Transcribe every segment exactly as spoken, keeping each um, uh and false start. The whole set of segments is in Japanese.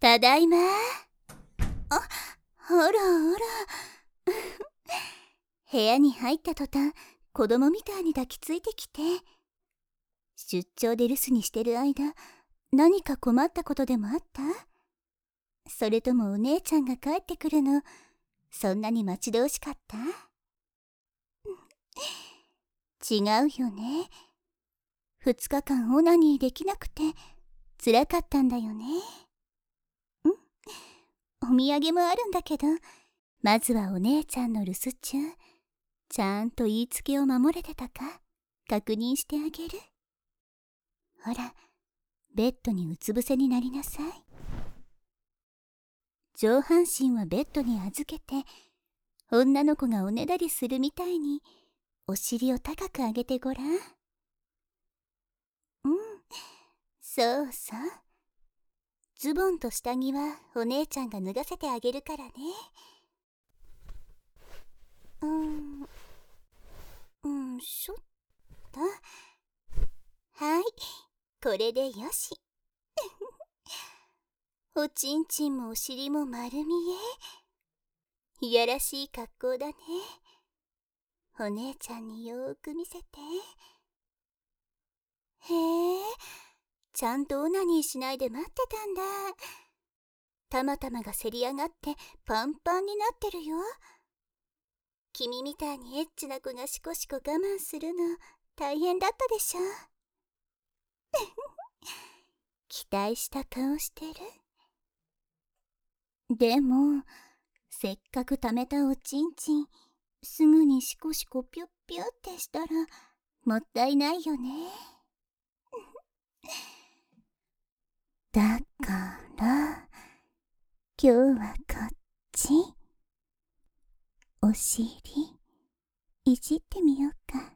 ただいま。あ、ほらほら。部屋に入った途端、子供みたいに抱きついてきて。出張で留守にしてる間、何か困ったことでもあった？それともお姉ちゃんが帰ってくるの、そんなに待ち遠しかった？違うよね。二日間オナニーできなくて辛かったんだよね。ん？お土産もあるんだけど、まずはお姉ちゃんの留守中、ちゃんと言いつけを守れてたか確認してあげる。ほら、ベッドにうつ伏せになりなさい。上半身はベッドに預けて、女の子がおねだりするみたいにお尻を高く上げてごらん。うん、そうそう。ズボンと下着はお姉ちゃんが脱がせてあげるからね。うーん、うん、しょっと。はい、これでよし。おちんちんもお尻も丸見え。いやらしい格好だね。お姉ちゃんによーく見せて。へえ、ちゃんとオナニーしないで待ってたんだ。たまたまがせり上がってパンパンになってるよ。君みたいにエッチな子がシコシコ我慢するの大変だったでしょ。期待した顔してる。でも、せっかく貯めたおちんちん、すぐにシコシコピュッピュッってしたらもったいないよね。だから今日はこっち、お尻いじってみようか。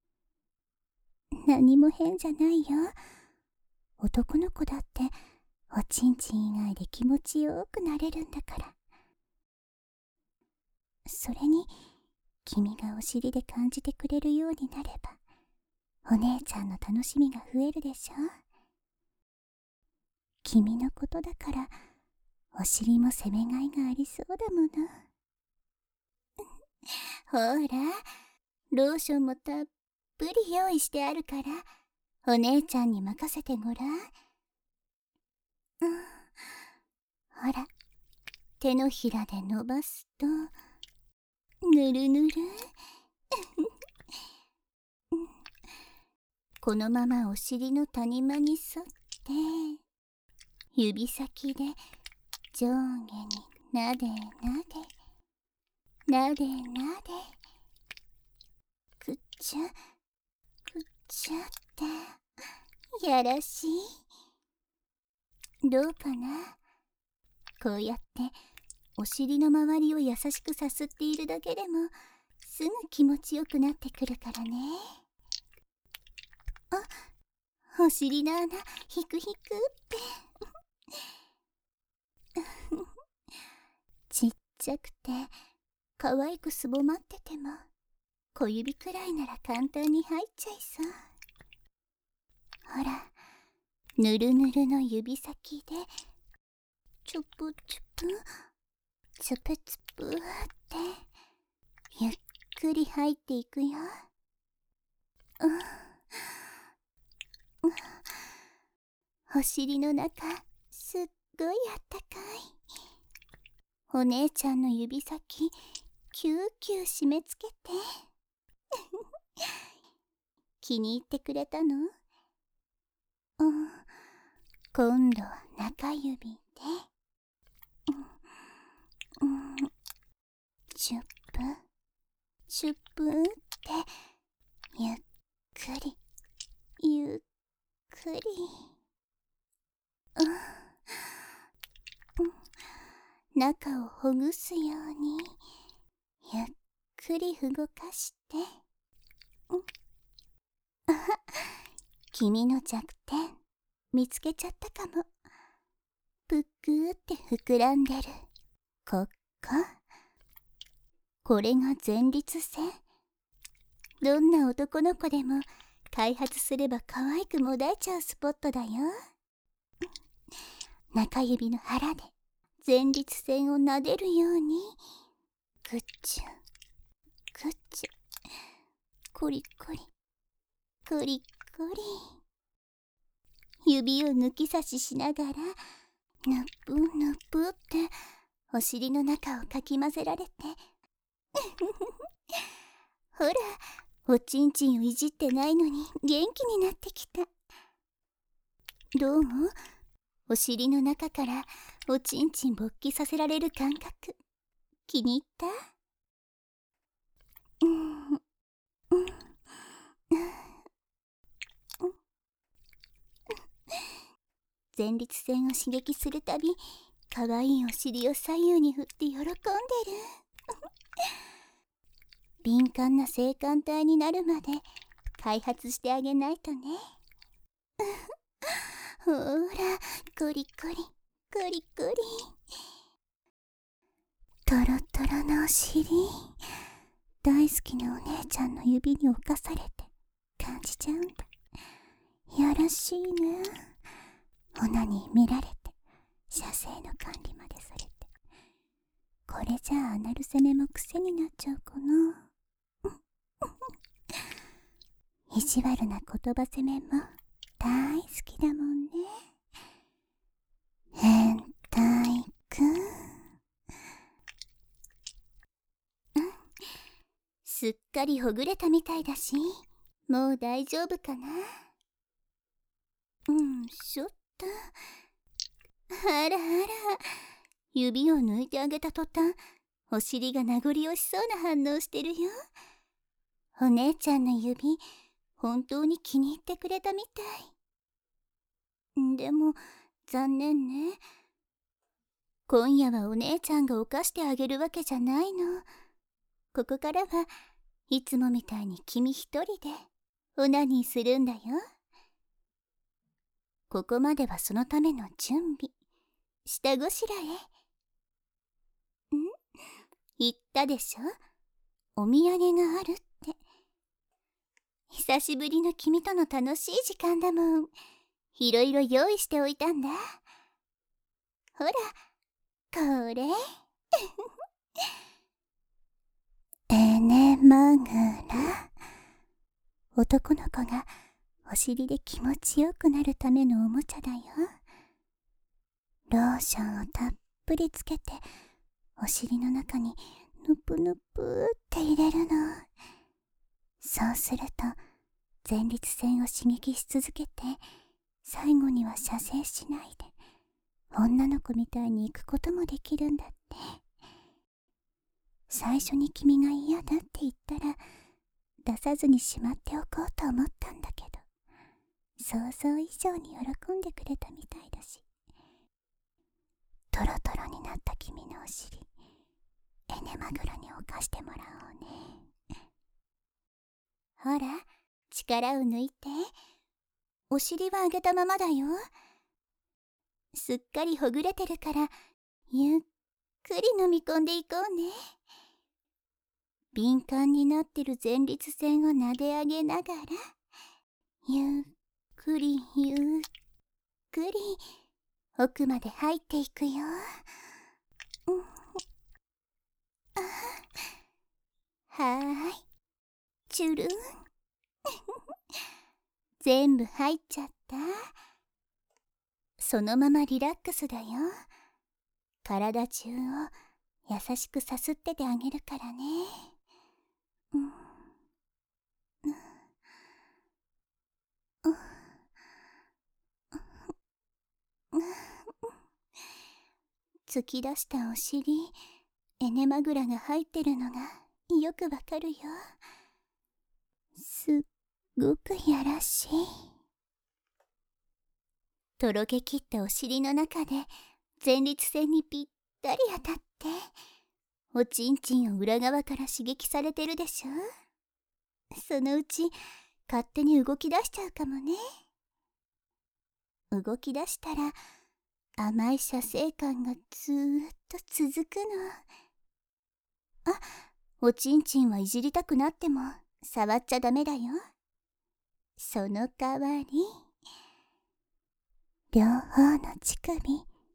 何も変じゃないよ。男の子だっておちんちん以外で気持ちよくなれるんだから。それに君がお尻で感じてくれるようになれば、お姉ちゃんの楽しみが増えるでしょ。君のことだからお尻も責めがいがありそうだもの。ほら、ローションもたっぷり用意してあるからお姉ちゃんに任せてごらん。うん、ほら、手のひらで伸ばすとぬるぬる。このままお尻の谷間に沿って指先で上下になでなでなでなでくっちゃくっちゃってやらしい。どうかな。こうやってお尻の周りを優しくさすっているだけでもすぐ気持ちよくなってくるからね。あ、お尻の穴ひくひくってちっちゃくて可愛くすぼまってても小指くらいなら簡単に入っちゃいそう。ほら、ぬるぬるの指先でチュプチュプチュプチュプってゆっくり入っていくよ。うん、お尻の中すっごいあったかい。お姉ちゃんの指先キューキュー締め付けて気に入ってくれたの？うん、今度は中指で、うん、チュップチュップってゆっくりゆっくり、うんうん、中をほぐすようにゆっくり動かして、うん、あ、君の弱点見つけちゃったかも。ぷっくーって膨らんでるここ、これが前立腺。どんな男の子でも開発すれば可愛くもだえちゃうスポットだよ。 中指の腹で前立腺を撫でるようにグッチュグッチュ、コリコリコリコリ、指を抜き差ししながらぬぷぬぷってお尻の中をかき混ぜられてほら、おちんちんをいじってないのに元気になってきた。どうも、お尻の中からおちんちん勃起させられる感覚気に入った？うん、うん、前立腺を刺激するたび、かわいいお尻を左右に振って喜んでる敏感な性感帯になるまで開発してあげないとねほら、コリコリコリコリ、トロトロのお尻、大好きなお姉ちゃんの指に侵されて感じちゃうんだ。よろしいね。オナに見られて射精の管理までされて、これじゃあアナル攻めも癖になっちゃうかな意地悪な言葉攻めも大好きだもんね。変態くん、すっかりほぐれたみたいだし、もう大丈夫かな。うんしょっと、あらあら、指を抜いてあげた途端、お尻が名残惜しそうな反応してるよ。お姉ちゃんの指、本当に気に入ってくれたみたい。でも残念ね、今夜はお姉ちゃんが犯してあげるわけじゃないの。ここからはいつもみたいに君一人でオナニーするんだよ。ここまではそのための準備、下ごしらえ。ん？言ったでしょ、お土産があるって。久しぶりの君との楽しい時間だもん。いろいろ用意しておいたんだ。ほら、これエネマグラ、男の子がお尻で気持ちよくなるためのおもちゃだよ。ローションをたっぷりつけてお尻の中にぬぷぬぷって入れるの。そうすると前立腺を刺激し続けて、最後には射精しないで女の子みたいに行くこともできるんだって。最初に君が嫌だって言ったら出さずにしまっておこうと思ったんだけど、想像以上に喜んでくれたみたいだし、トロトロになった君のお尻、エネマグラに犯してもらおうね。ほら、力を抜いて。お尻は上げたままだよ。すっかりほぐれてるから、ゆっくり飲み込んでいこうね。敏感になってる前立腺を撫で上げながら、ゆっくりゆっくり奥まで入っていくよ。うん、あ、はーい、チュルン全部入っちゃった。そのままリラックスだよ。体中を優しくさすっててあげるからね。うん、うん、うん、うん、突き出したお尻、エネマグラが入ってるのがよくわかるよ。すっごくやらしい。とろけきったお尻の中で前立腺にぴったり当たって、おちんちんを裏側から刺激されてるでしょ。そのうち勝手に動き出しちゃうかもね。動き出したら甘い射精感がずーっと続くの。あ、おちんちんはいじりたくなっても触っちゃダメだよ。その代わり両方の乳首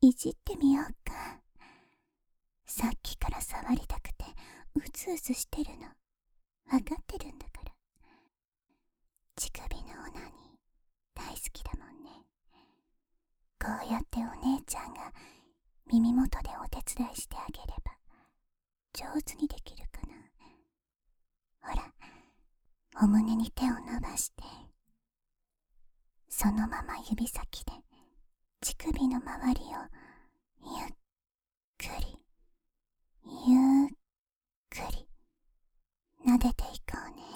いじってみようか。さっきから触りたくてうずうずしてるのわかってるんだから。乳首のオナニー大好きだもんね。こうやってお姉ちゃんが耳元でお手伝いしてあげれば上手にできるかな。ほら、お胸に手を伸ばして、そのまま指先で乳首の周りをゆっくりゆっくり撫でていこうね。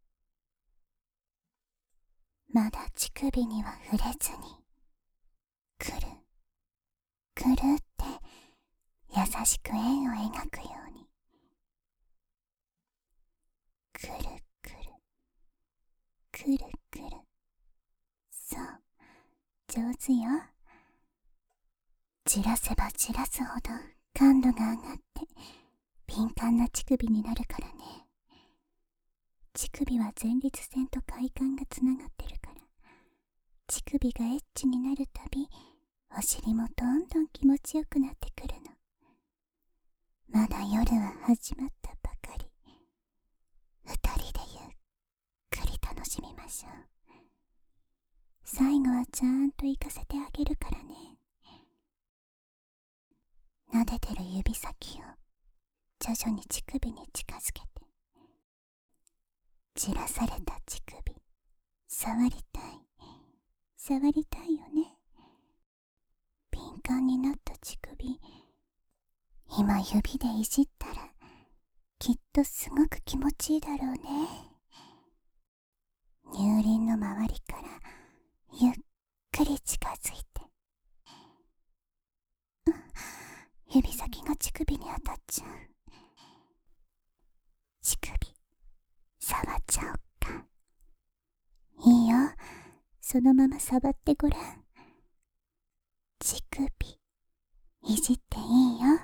まだ乳首には触れずに、くるくるって優しく円を描くように、くるくるくるくる。そう、上手よ。じらせばじらすほど感度が上がって敏感な乳首になるからね。乳首は前立腺と快感がつながってるから、乳首がエッチになるたびお尻もどんどん気持ちよくなってくるの。まだ夜は始まったばかり。二人でゆっくり楽しみましょう。最後はちゃんと行かせてあげるからね。撫でてる指先を徐々に乳首に近づけて、じらされた乳首触りたい触りたいよね。敏感になった乳首、今指でいじったらきっとすごく気持ちいいだろうね。乳輪の周りからゆっくり近づいて、指先が乳首に当たっちゃう。乳首触っちゃおっか。いいよ、そのまま触ってごらん。乳首いじっていいよ。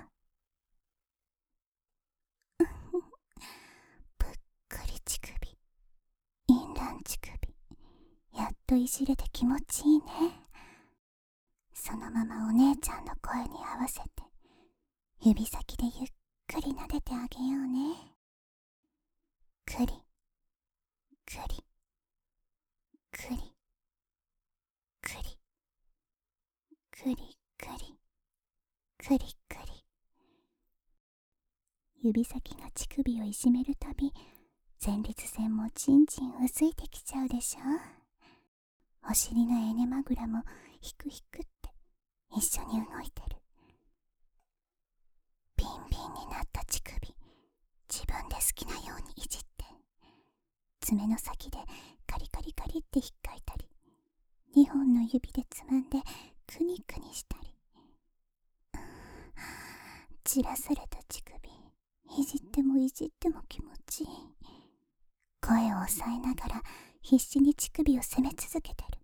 ぷっくり乳首、インラン乳首、やっといじれて気持ちいいね。そのままお姉ちゃんの声に合わせて指先でゆっくり撫でてあげようね。くりくりくりくりくりくりくりくり。指先が乳首をいじめるたび、前立腺もちんちんうずいてきちゃうでしょ。お尻のエネマグラもヒクヒクって一緒に動いてる。ビンビンになった乳首、自分で好きなようにいじって、爪の先でカリカリカリって引っかいたり、二本の指でつまんでクニクニしたり。散らされた乳首、いじってもいじっても気持ちいい。声を抑えながら必死に乳首を責め続けてる。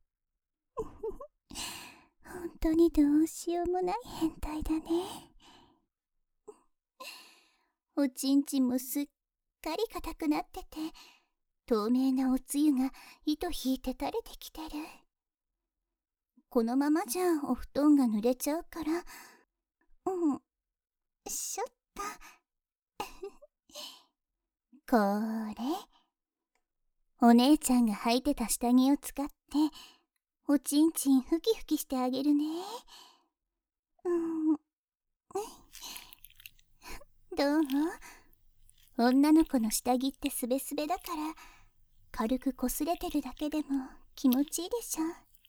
本当にどうしようもない変態だね。おちんちんもすっかり硬くなってて、透明なおつゆが糸引いて垂れてきてる。このままじゃお布団が濡れちゃうから、うん、しょった。これ、お姉ちゃんが履いてた下着を使っておちんちんふきふきしてあげるね。うん、どう？女の子の下着ってすべすべだから、軽くこすれてるだけでも気持ちいいでしょ。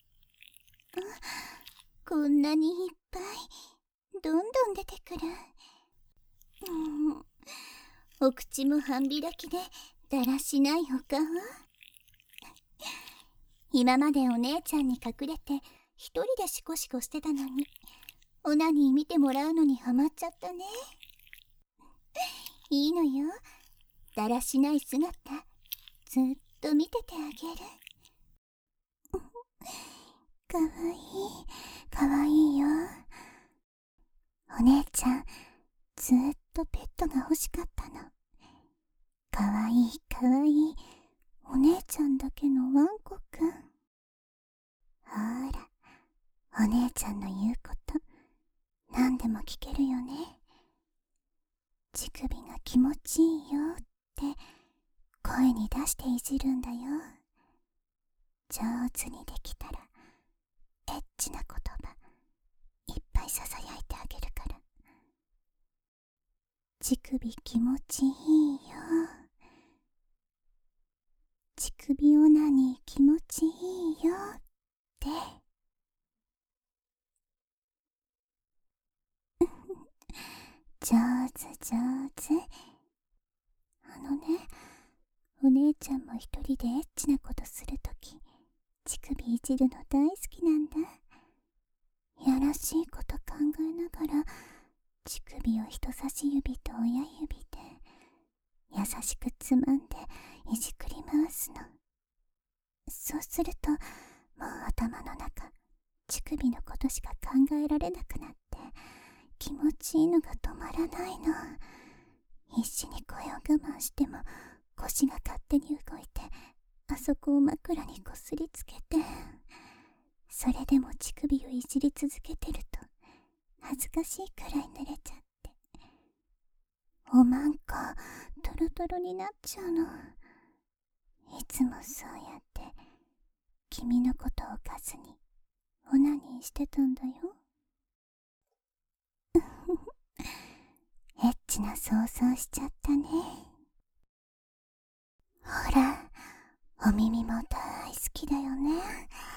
こんなにいっぱいどんどん出てくる。うん、お口も半開きでだらしないお顔。今までお姉ちゃんに隠れて一人でシコシコしてたのに、オナニー見てもらうのにハマっちゃったね。いいのよ、だらしない姿ずっと見ててあげる。かわいいかわいいよ。お姉ちゃんずっとペットが欲しかったの。かわいいかわいいお姉ちゃんだけのワンコくん。ほら、お姉ちゃんの言うこと何でも聞けるよね。乳首が気持ちいいよって声に出していじるんだよ。上手にできたらエッチな言葉いっぱいささやいてあげるから。乳首気持ちいいよ。乳首オナニー気持ちいいよって。上手上手。あのね、お姉ちゃんも一人でエッチなことするとき、乳首いじるの大好きなんだ。やらしいこと考えながら、乳首を人差し指と親指で優しくつまんでいじくり回すの。そうすると、もう頭の中、乳首のことしか考えられなくなって、気持ちいいのが止まらないの。必死に声を我慢しても腰が勝手に動いて、あそこを枕にこすりつけて、それでも乳首をいじり続けてると恥ずかしいくらい濡れちゃって、おまんこトロトロになっちゃうの。いつもそうやって君のことをかずにオナニーしてたんだよ。エッチな想像しちゃったね。ほら、お耳も大好きだよね。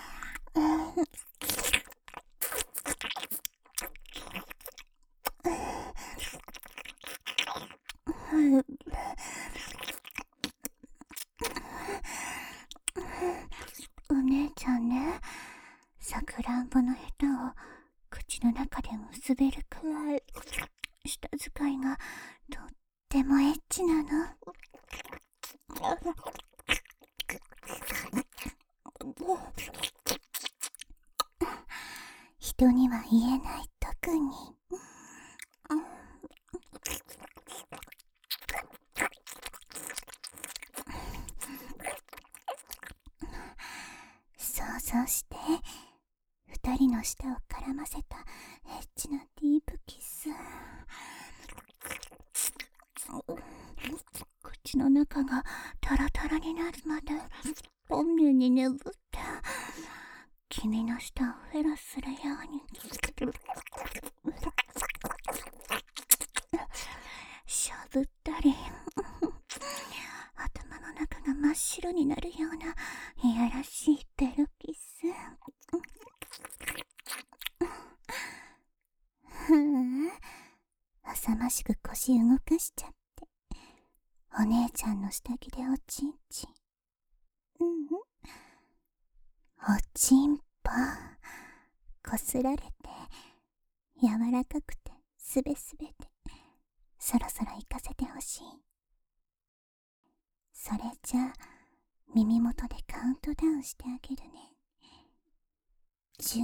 お姉ちゃんね、さくらんぼのヘタを口の中で結べるくらい舌使いがとってもエッチなの。人には言えない特技。想像して二人の舌を絡ませたエッチなディープキス。口の中がタラタラになるまで本人に眠って君の舌をフェラするようにしゃぶったり、頭の中が真っ白になるようないやらしいベロキス。ふん、浅ましく腰動かしちゃって、お姉ちゃんの下着でおちんちん。うん、おちんぽこすられて柔らかくてすべすべで、そろそろ行かせてほしい。それじゃあ耳元でカウントダウンしてあげるね。じゅう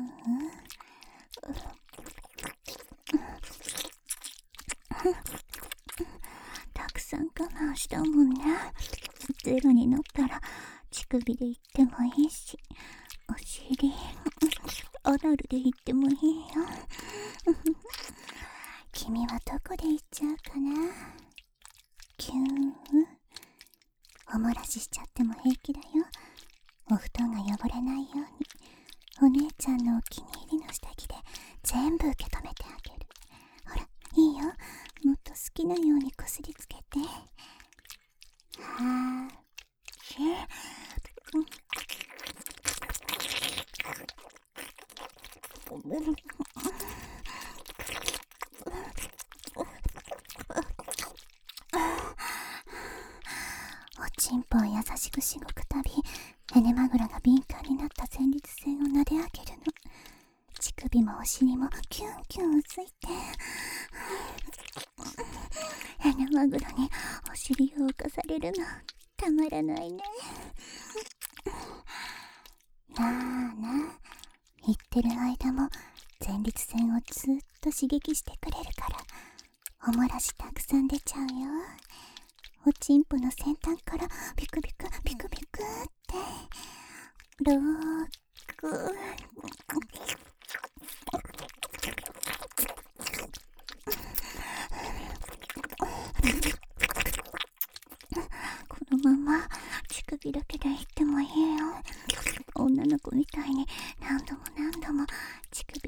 たくさん我慢したもんね。ゼロになったら乳首で言ってもいいし、お尻アナルで言ってもいいよ。君はどこで言っちゃうかな。キューン、お漏らししちゃっても平気だよ。お布団が汚れないようにお姉ちゃんのお気に入りの下着で全部受け止めてあげる。ほら、いいよ、もっと好きなようにこすりつけて。はーし、うんおちんぽを優しくしごくたび、エネマグラが敏感になった前立腺を撫で上げるの。乳首もお尻もキュンキュンうずいて、エネマグラにお尻を浮かされるのたまらないね。なあなあ、言ってる間も前立腺をずっと刺激してくれるから、おもらしたくさん出ちゃうよ。おちんぽの先端からビクビクビクビクってローク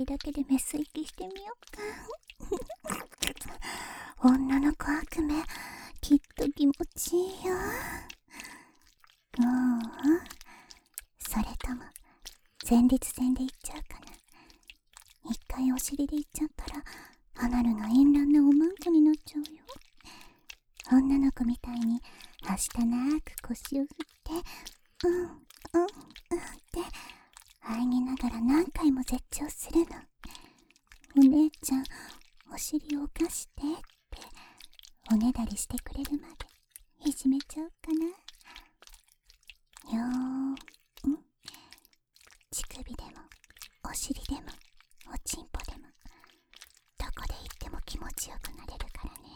だけでメス息してみようか。女の子悪夢、きっと気持ちいいよ。うん、それとも前立腺でいっちゃうかな。一回お尻でいっちゃったらアナルが淫乱のおまんこになっちゃうよ。女の子みたいにはしたなく腰を振ってうんうんうんって喘ぎながら何回も絶頂するの。お姉ちゃんお尻を浮かしてっておねだりしてくれるまでいじめちゃうかな。よーん、乳首でもお尻でもおちんぽでもどこで言っても気持ちよくなれるからね。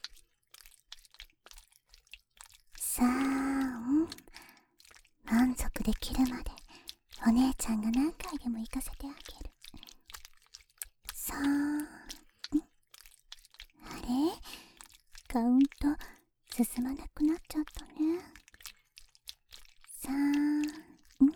さあ、うん、満足できるまでお姉ちゃんが何回でも行かせてあげる。さあ、うん、あれカウント進まなくなっちゃったね。さあ、うん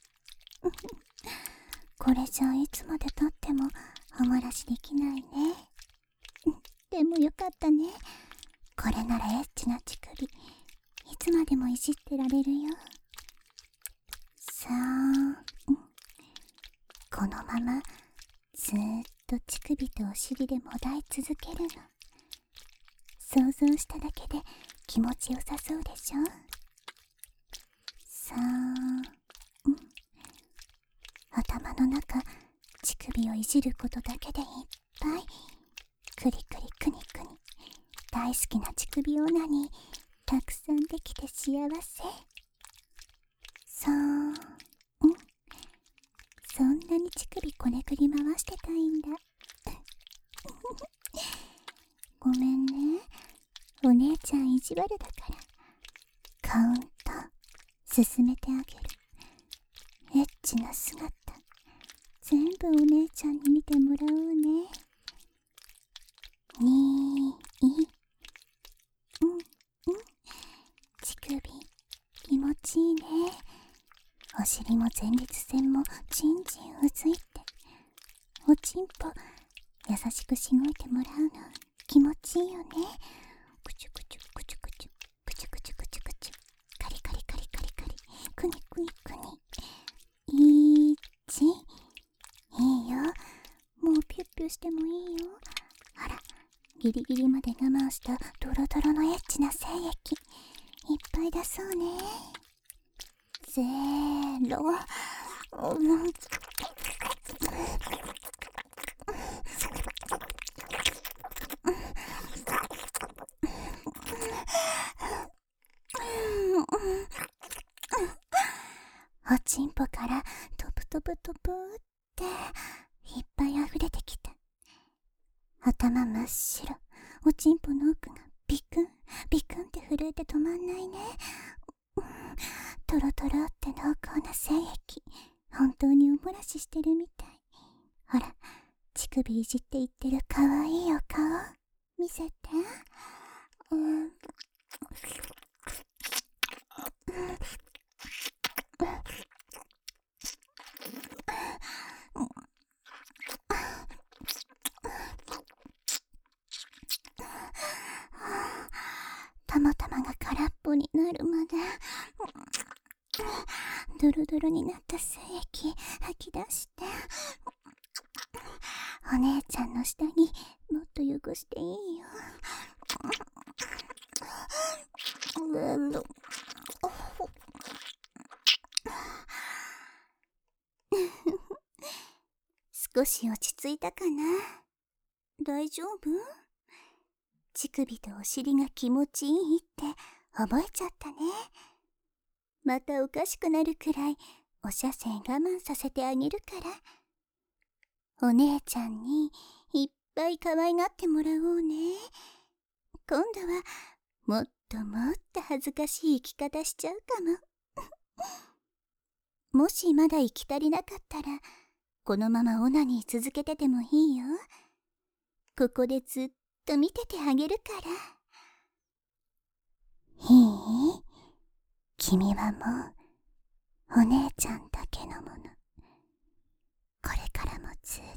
これじゃいつまでたってもお漏らしできないね。でもよかったね。これならエッチな乳首いつまでもいじってられるよ。さあ、うん、このままずーっと乳首とお尻でもだい続けるの。想像しただけで気持ちよさそうでしょ。さあ、うん、頭の中乳首をいじることだけでいっぱい。クリクリクニクニ大好きな乳首オナにたくさんできて幸せ。さあ、うん、そんなに乳首こねくり回してたいんだ。ごめんね、お姉ちゃん意地悪だからカウント進めてあげる。エッチな姿全部お姉ちゃんに見てもらおうね。にーい、うんうん、乳首気持ちいいね。お尻も前立腺もちんちんうずいておちんぽ優しくしごいてもらうの気持ちいいよね。くちゅくちゅくちゅくちゅくちゅくちゅくちゅくちゅカリカリカリカリカリくにくにくにいちいいよ。もうピュッピュしてもいいよ。あらギリギリまで我慢したドロドロのエッチな精液いっぱい出そうね。ゼロ、うん、おちんぽからトプトプトプっていっぱい溢れてきた。頭真っ白、おちんぽの奥がビクンビクンって震えて止まんないね。トロトロって濃厚な精液本当にお漏らししてるみたい。ほら乳首いじっていってるかわいいお顔見せて。うん、たまたまが空っぽになるまでドロドロになった精液吐き出して。お姉ちゃんの下着もっと汚していいよ。少し落ち着いたかな。大丈夫？乳首とお尻が気持ちいいって覚えちゃったね。またおかしくなるくらいお射精我慢させてあげるから。お姉ちゃんにいっぱい可愛がってもらおうね。今度はもっともっと恥ずかしい生き方しちゃうかも。もしまだ生き足りなかったらこのままオナニー続けててもいいよ。ここでずっと見ててあげるから。いい？君はもうお姉ちゃんだけのもの。これからもずっ